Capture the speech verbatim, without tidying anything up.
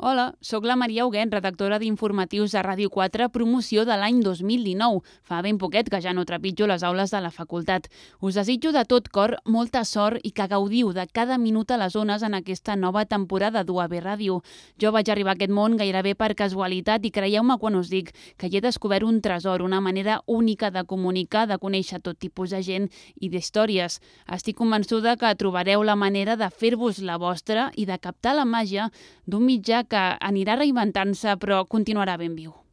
Hola, sóc la Maria Huguet, redactora d'informatius a Ràdio quatre, promoció de l'any dos mil dinou. Fa ben poquet que ja no trepitjo les aules de la facultat. Us desitjo de tot cor molta sort i que gaudiu de cada minut a les ones en aquesta nova temporada d'U A B Ràdio. Jo vaig arribar a aquest món gairebé per casualitat i creieu-me quan us dic que hi he descobert un tresor, una manera única de comunicar, de conèixer tot tipus de gent i d'històries. Estic convençuda que trobareu la manera de fer-vos la vostra i de captar la màgia d'un mitjà que anirà reinventant-se però continuarà ben viu.